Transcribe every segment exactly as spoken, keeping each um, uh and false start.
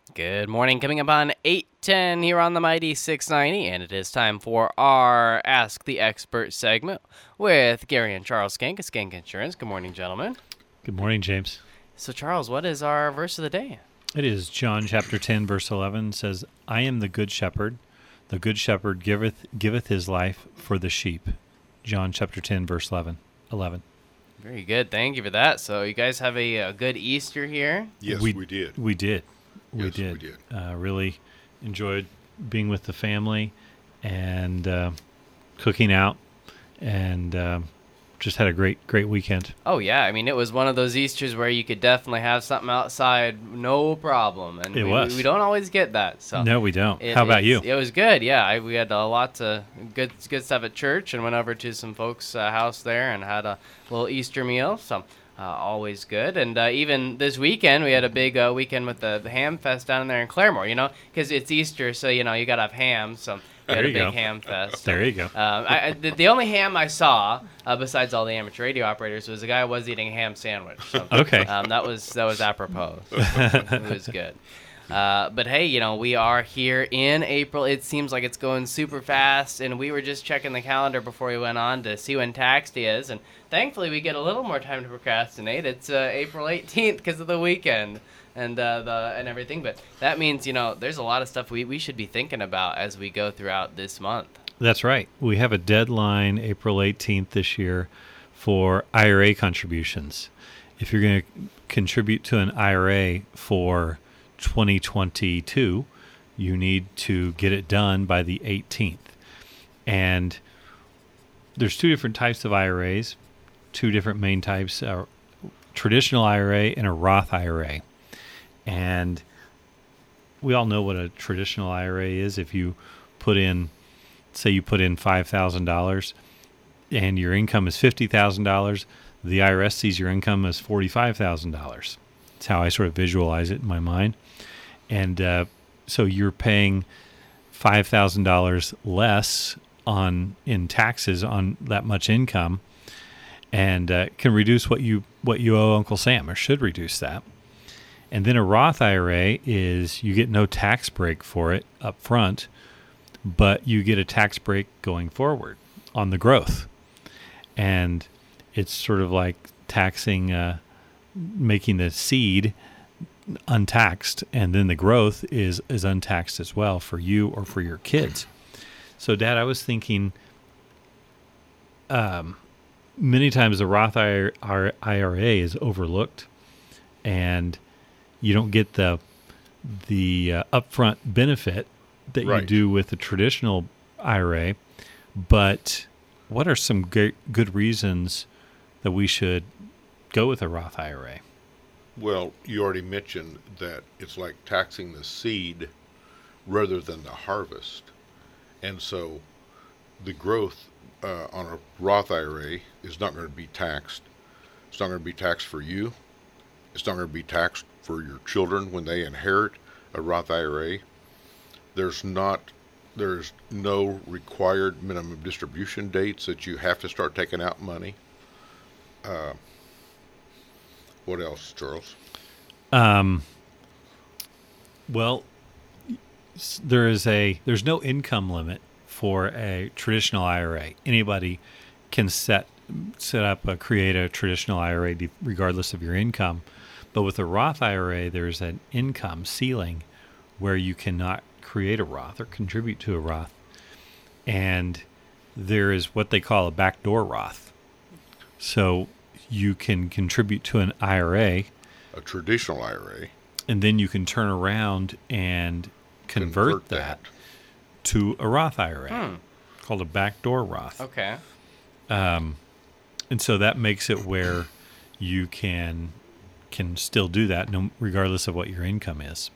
Good morning, coming up on eight ten here on the Mighty six ninety, and it is time for our Ask the Expert segment with Gary and Charles Skank of Skank Insurance. Good morning, gentlemen. Good morning, James. So, Charles, what is our verse of the day? It is John chapter ten, verse eleven, says, I am the good shepherd. The good shepherd giveth giveth his life for the sheep. John chapter ten, verse eleven. eleven. Very good. Thank you for that. So, you guys have a, a good Easter here? Yes, we, we did. We did. We Yes, did. we did. Uh, really enjoyed being with the family and uh, cooking out, and uh, just had a great, great weekend. Oh, yeah. I mean, it was one of those Easters where you could definitely have something outside, no problem. And It we, was. We don't always get that. So No, we don't. It, How about you? It was good, yeah. I, we had a lot of good good stuff at church and went over to some folks' uh, house there and had a little Easter meal, so uh, always good. And uh, even this weekend, we had a big uh, weekend with the, the Ham Fest down there in Claremore, you know, because it's Easter, so, you know, you got to have ham, so we had There a you big go. ham fest. There you go. Um, I, I, the, the only ham I saw, uh, besides all the amateur radio operators, was a guy who was eating a ham sandwich. So, Okay. Um, that was that was apropos. It was good. Uh, but hey, you know, we are here in April. It seems like it's going super fast, and we were just checking the calendar before we went on to see when tax day is, and thankfully we get a little more time to procrastinate. It's uh, April eighteenth because of the weekend and uh, the and everything. But that means, you know, there's a lot of stuff we, we should be thinking about as we go throughout this month. That's right. We have a deadline April eighteenth this year for I R A contributions. If you're going to contribute to an I R A for twenty twenty-two, you need to get it done by the eighteenth. And there's two different types of I R As, two different main types, a traditional I R A and a Roth I R A. And we all know what a traditional I R A is. If you put in, say you put in five thousand dollars and your income is fifty thousand dollars, the I R S sees your income as forty-five thousand dollars. That's how I sort of visualize it in my mind. And uh, so you're paying five thousand dollars less on in taxes on that much income, and uh, can reduce what you what you owe Uncle Sam, or should reduce that. And then a Roth I R A is you get no tax break for it up front, but you get a tax break going forward on the growth. And it's sort of like taxing, uh, making the seed untaxed, and then the growth is, is untaxed as well for you or for your kids. So, Dad, I was thinking um, many times the Roth I R A is overlooked, and you don't get the the uh, upfront benefit that Right. you do with the traditional I R A. But what are some good, good reasons that we should go with a Roth I R A? Well, you already mentioned that it's like taxing the seed rather than the harvest. And so the growth uh, on a Roth I R A is not going to be taxed. It's not going to be taxed for you. It's not going to be taxed for your children when they inherit a Roth I R A. There's not, there's no required minimum distribution dates that you have to start taking out money. Uh, what else, Charles? Um, well, s- there is a there's no income limit for a traditional I R A. Anybody can set set up a create a traditional I R A de- regardless of your income. But with a Roth I R A, there's an income ceiling where you cannot create a Roth or contribute to a Roth. And there is what they call a backdoor Roth. So you can contribute to an I R A, A traditional I R A. and then you can turn around and convert, Convert that, that. to a Roth I R A Hmm. called a backdoor Roth. Okay. Um, and so that makes it where you can can still do that, no, regardless of what your income is.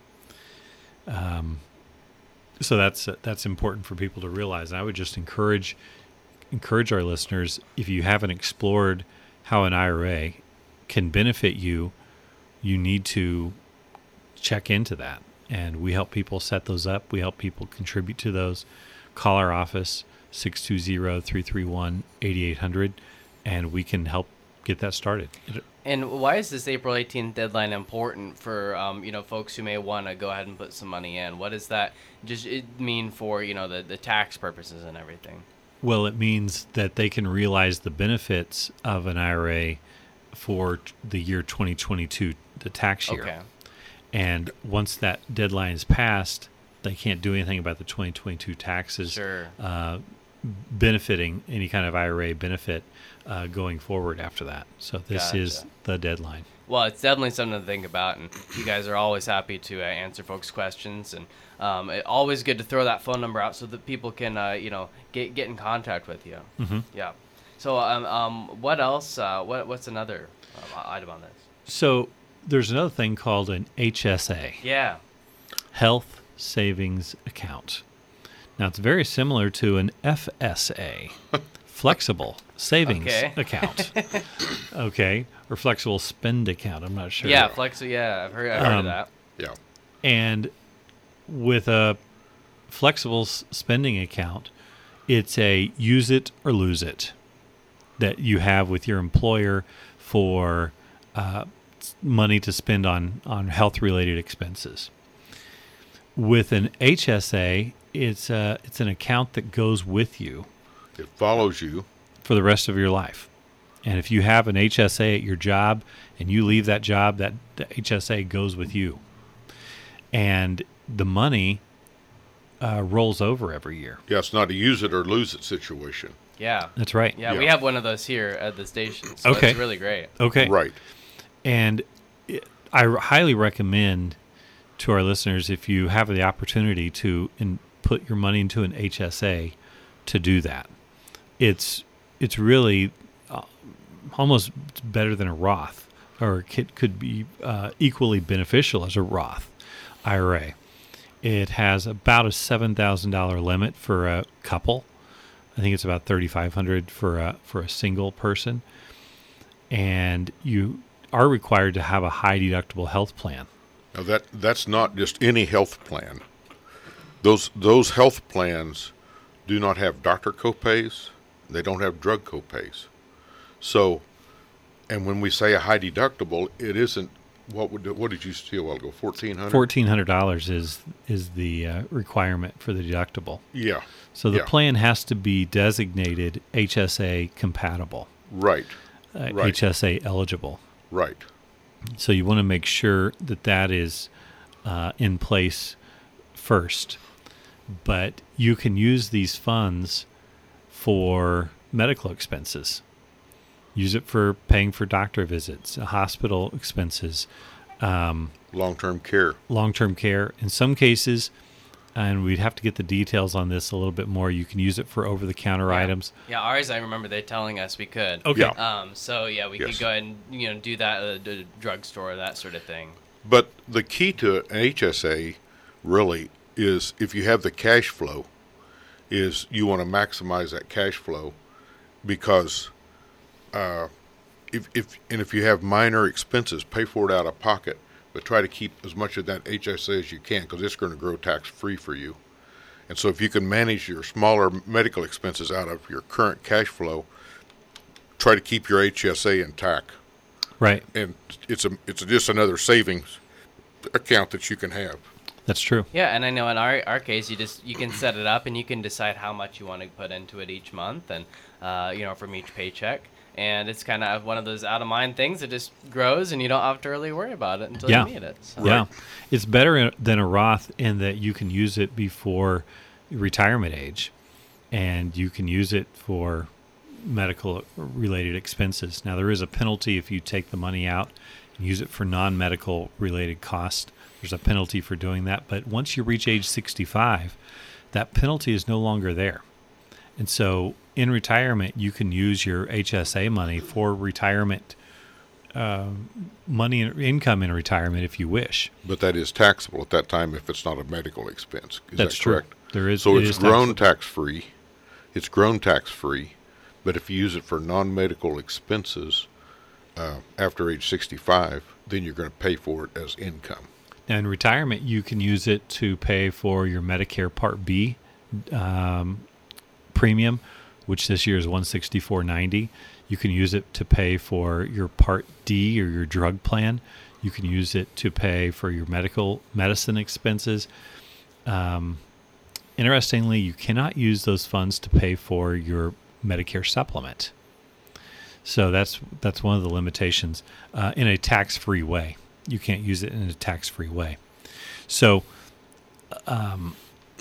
Um, so that's that's important for people to realize. And I would just encourage encourage our listeners, if you haven't explored how an I R A can benefit you, you need to check into that. And we help people set those up. We help people contribute to those. Call our office, six two zero, three three one, eight eight hundred, and we can help get that started. It- And why is this April eighteenth deadline important for um, you know folks who may want to go ahead and put some money in? What does that just it mean for you know the, the tax purposes and everything? Well, it means that they can realize the benefits of an I R A for t- the year twenty twenty-two, the tax year. Okay. And once that deadline is passed, they can't do anything about the twenty twenty-two taxes Sure. uh, benefiting any kind of I R A benefit uh, going forward after that. So this is Gotcha. the deadline. Well, it's definitely something to think about, and you guys are always happy to uh, answer folks' questions, and um, it, always good to throw that phone number out so that people can, uh, you know, get get in contact with you. Mm-hmm. Yeah. So, um, um, what else? Uh, what what's another um, item on this? So there's another thing called an H S A, Yeah. Health Savings Account. Now, it's very similar to an F S A, Flexible Savings Okay. Account. Okay. Or Flexible Spend Account. I'm not sure. Yeah, Flex. Yeah, I've heard, I've heard Um, of that. Yeah. And with a flexible s- spending account, it's a use it or lose it that you have with your employer for uh, s- money to spend on, on health related expenses. With an H S A, it's a, it's an account that goes with you It follows you. for the rest of your life. And if you have an H S A at your job and you leave that job, that the H S A goes with you. And the money uh, rolls over every year. Yeah, it's not a use it or lose it situation. Yeah. That's right. Yeah, we Yeah. have one of those here at the station. So Okay. it's really great. Okay. Right. And it, I r- highly recommend to our listeners, if you have the opportunity to in, put your money into an H S A, to do that. It's it's really uh, almost better than a Roth, or it could be uh, equally beneficial as a Roth I R A. It has about a seven thousand dollars limit for a couple. I think it's about thirty-five hundred dollars for a for a single person, and you are required to have a high deductible health plan. Now that that's not just any health plan. Those those health plans do not have doctor copays. They don't have drug copays. So, and when we say a high deductible, it isn't what would what did you see a while ago? Fourteen hundred. Fourteen hundred dollars is is the uh, requirement for the deductible. Yeah. So the Yeah. plan has to be designated H S A compatible, Right. uh, Right. H S A eligible. Right. So you want to make sure that that is uh, in place first. But you can use these funds for medical expenses. Use it for paying for doctor visits, hospital expenses, um, Long-term care. long-term care. In some cases, and we'd have to get the details on this a little bit more, you can use it for over-the-counter Yeah. items. Yeah, ours, I remember they telling us we could. Okay. Yeah. Um, so, yeah, we Yes. could go ahead and, you know, do that at a drugstore, that sort of thing. But the key to an H S A really is if you have the cash flow, is you want to maximize that cash flow because uh, if, if and if you have minor expenses, pay for it out of pocket, but try to keep as much of that H S A as you can because it's going to grow tax free for you. And so if you can manage your smaller medical expenses out of your current cash flow, try to keep your H S A intact. Right. And it's a it's just another savings account that you can have. That's true. Yeah, and I know in our our case, you just you can set it up and you can decide how much you want to put into it each month, and uh, you know from each paycheck. And it's kind of one of those out of mind things that just grows, and you don't have to really worry about it until Yeah. you need it. So. Yeah. It's better in- than a Roth in that you can use it before retirement age, and you can use it for medical related expenses. Now, there is a penalty if you take the money out and use it for non-medical related costs. There's a penalty for doing that. But once you reach age sixty-five, that penalty is no longer there. And so in retirement, you can use your H S A money for retirement uh, money and income in retirement if you wish. But that is taxable at that time if it's not a medical expense. Is That's that true. correct? There is. So it it's is grown taxable. tax free. It's grown tax free. But if you use it for non medical expenses uh, after age sixty-five, then you're going to pay for it as income. Now, in retirement, you can use it to pay for your Medicare Part B um, premium, which this year is one sixty-four ninety. You can use it to pay for your Part D or your drug plan. You can use it to pay for your medical medicine expenses. Um, interestingly, you cannot use those funds to pay for your Medicare supplement. So that's that's one of the limitations uh, in a tax-free way. You can't use it in a tax-free way. So um,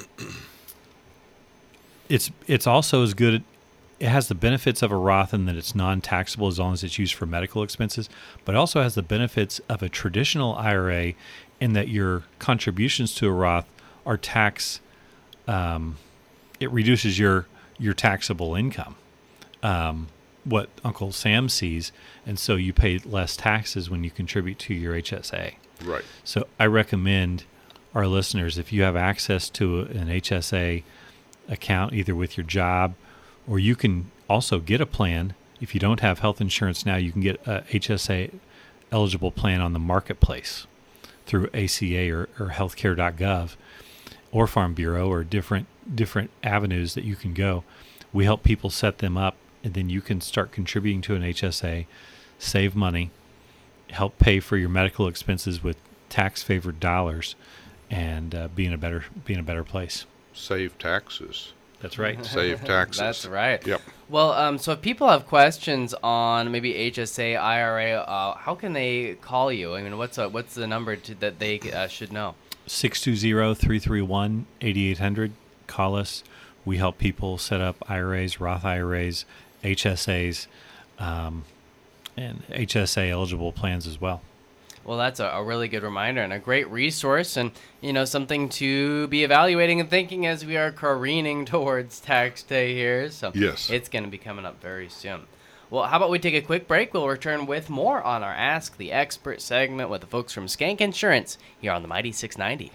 it's it's also as good. It has the benefits of a Roth in that it's non-taxable as long as it's used for medical expenses, but it also has the benefits of a traditional I R A in that your contributions to a Roth are tax. Um, it reduces your your taxable income. Um, what Uncle Sam sees, and so you pay less taxes when you contribute to your H S A. Right. So I recommend our listeners, if you have access to an H S A account, either with your job, or you can also get a plan. If you don't have health insurance now, you can get a H S A eligible plan on the marketplace through A C A or, or healthcare dot gov or Farm Bureau or different different avenues that you can go. We help people set them up, and then you can start contributing to an H S A, save money, help pay for your medical expenses with tax-favored dollars, and uh, be in a better be in a better place. Save taxes. That's right. Save taxes. That's right. Yep. Well, um, so if people have questions on maybe H S A, I R A, uh, how can they call you? I mean, what's a, what's the number to, that they uh, should know? six two zero, three three one, eight eight zero zero. Call us. We help people set up I R As, Roth I R As, H S As, um, and H S A eligible plans as well. Well, that's a, a really good reminder and a great resource, and you know, something to be evaluating and thinking as we are careening towards tax day here. So yes, it's going to be coming up very soon. Well, how about we take a quick break? We'll return with more on our Ask the Expert segment with the folks from Skank Insurance here on the Mighty six ninety.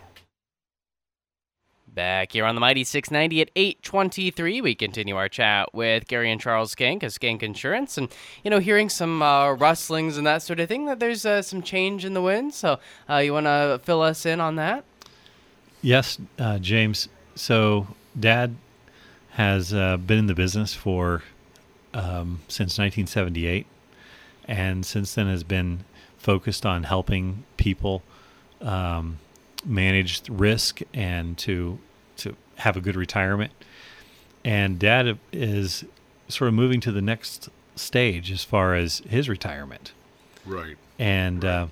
Back here on the Mighty six ninety at eight twenty-three, we continue our chat with Gary and Charles Skank of Skank Insurance, and you know, hearing some uh, rustlings and that sort of thing, that there's uh, some change in the wind. So uh, you want to fill us in on that? Yes, uh, James. So Dad has uh, been in the business for um, since nineteen seventy-eight, and since then has been focused on helping people um, manage risk and to to have a good retirement. And Dad is sort of moving to the next stage as far as his retirement. Right. And right. Uh,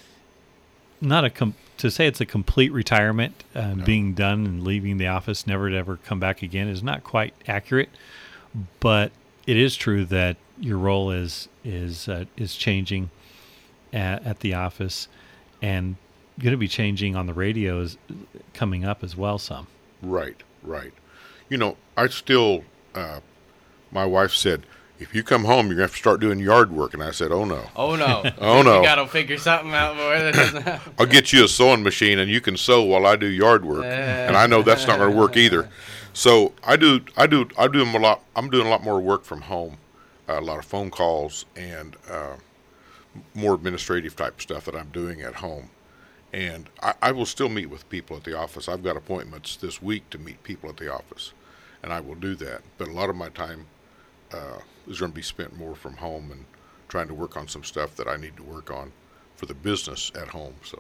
not a com- to say it's a complete retirement, uh, no. being done and leaving the office, never to ever come back again, is not quite accurate. But it is true that your role is is uh, is changing at, at the office, and going to be changing on the radios coming up as well some. Right, right. You know, I still, uh, my wife said, if you come home, you're going to have to start doing yard work. And I said, oh, no. Oh, no. oh, no. You got to figure something out more that doesn't happen. I'll get you a sewing machine, and you can sew while I do yard work. Uh, and I know that's not going to work either. So I do, I do, I do a lot. I'm doing a lot more work from home, uh, a lot of phone calls, and uh, more administrative type stuff that I'm doing at home. And I, I will still meet with people at the office. I've got appointments this week to meet people at the office, and I will do that. But a lot of my time uh, is going to be spent more from home and trying to work on some stuff that I need to work on for the business at home. So,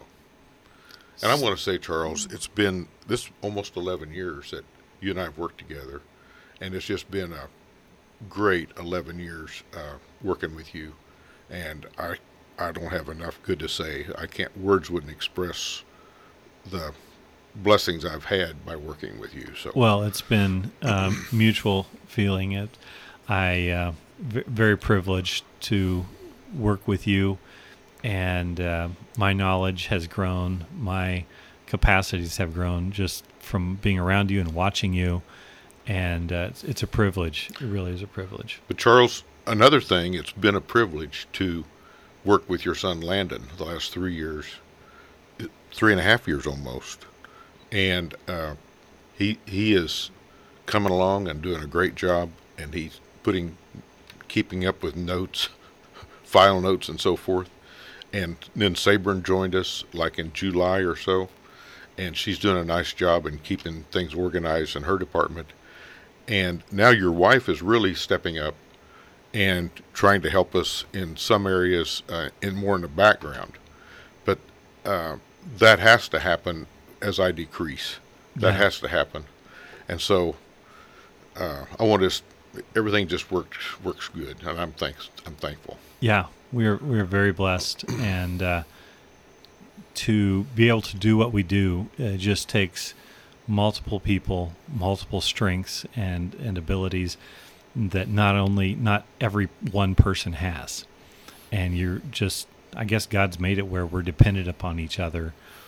and I want to say, Charles, it's been this almost eleven years that you and I have worked together, and it's just been a great eleven years uh, working with you, and I. I don't have enough good to say. I can't, words wouldn't express the blessings I've had by working with you. So well, it's been um, mutual feeling. It, I uh, v- very privileged to work with you, and uh, my knowledge has grown. My capacities have grown just from being around you and watching you, and uh, it's, it's a privilege. It really is a privilege. But Charles, another thing, it's been a privilege to worked with your son Landon the last three years, three and a half years almost, and uh, he he is coming along and doing a great job, and he's putting, keeping up with notes, file notes and so forth. And then Sabrin joined us like in July or so, and she's doing a nice job in keeping things organized in her department. And now your wife is really stepping up and trying to help us in some areas, uh, in more in the background. But uh, that has to happen as I decrease. That Yeah. has to happen. And so uh, I want to. Everything just works works good, and I'm thanks. I'm thankful. Yeah, we're we're very blessed, and uh, to be able to do what we do, it just takes multiple people, multiple strengths and and abilities that not only not every one person has, and you're just I guess God's made it where we're dependent upon each other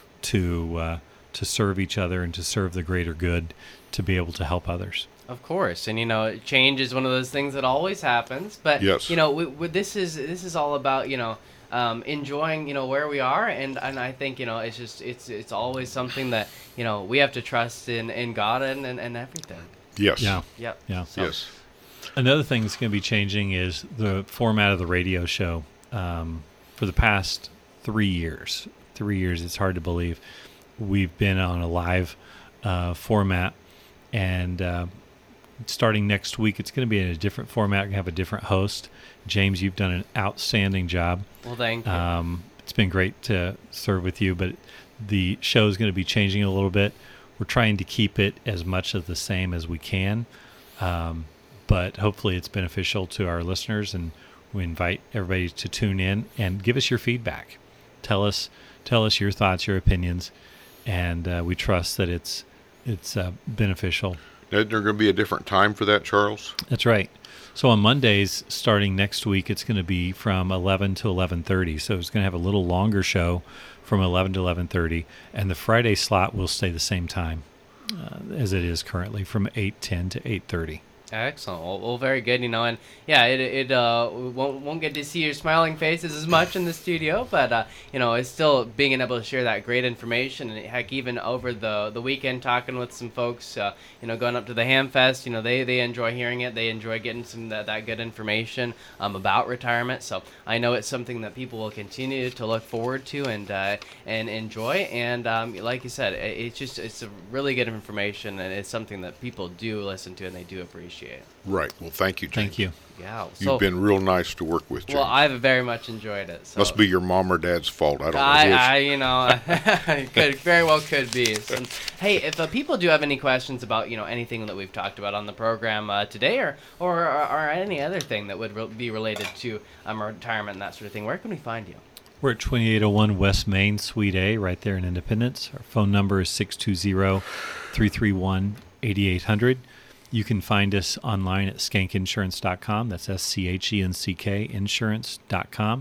to uh, to serve each other and to serve the greater good, to be able to help others. Of course, and you know, change is one of those things that always happens. But Yes. you know, we, we, this is this is all about you know um, enjoying you know where we are, and, and I think you know it's just it's it's always something that you know we have to trust in, in God and, and, and everything. Yes. Yeah, Yep. yeah. So, Yes. Another thing that's going to be changing is the format of the radio show. Um, for the past three years, three years, it's hard to believe, we've been on a live uh, format, and uh, starting next week, it's going to be in a different format. We're going to have a different host. James, you've done an outstanding job. Well, thank you. Um, it's been great to serve with you, but the show is going to be changing a little bit. We're trying to keep it as much of the same as we can, um, but hopefully it's beneficial to our listeners, and we invite everybody to tune in and give us your feedback. Tell us, tell us your thoughts, your opinions, and uh, we trust that it's it's uh, beneficial. Isn't there going to be a different time for that, Charles? That's right. So on Mondays, starting next week, it's going to be from eleven to eleven thirty. So it's going to have a little longer show from eleven to eleven thirty. And the Friday slot will stay the same time uh, as it is currently, from eight ten to eight thirty. Excellent. Well, well, very good. You know, and yeah, it it uh we won't won't get to see your smiling faces as much in the studio, but uh you know, it's still being able to share that great information, and heck, even over the the weekend talking with some folks, uh you know, going up to the Ham Fest, you know, they they enjoy hearing it. They enjoy getting some that, that good information um about retirement. So I know it's something that people will continue to look forward to and uh and enjoy. And um like you said, it, it's just it's a really good information, and it's something that people do listen to and they do appreciate. Right. Well, thank you, James. Thank you. Yeah. You've So, been real nice to work with, James. well, I've very much enjoyed it. So. Must be your mom or dad's fault. I don't know I, whose. I, you know, it could very well could be. So, hey, if uh, people do have any questions about, you know, anything that we've talked about on the program uh, today, or, or or any other thing that would re- be related to um, retirement and that sort of thing, where can we find you? We're at twenty-eight oh one West Main, Suite A, right there in Independence. Our phone number is six two zero, three three one, eight eight zero zero. You can find us online at skank insurance dot com. That's S C H E N C K insurance dot com.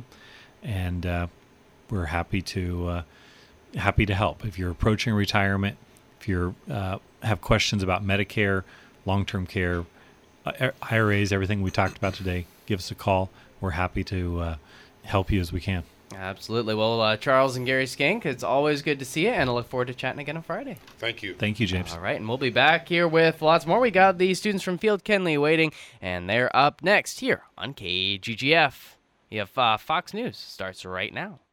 And uh, we're happy to uh, happy to help. If you're approaching retirement, if you uh, have questions about Medicare, long-term care, uh, I R As, everything we talked about today, give us a call. We're happy to uh, help you as we can. Absolutely. Well, uh, Charles and Gary Skank, it's always good to see you, and I look forward to chatting again on Friday. Thank you. Thank you, James. All right, and we'll be back here with lots more. We got the students from Field Kenley waiting, and they're up next here on K G G F. You have uh, Fox News starts right now.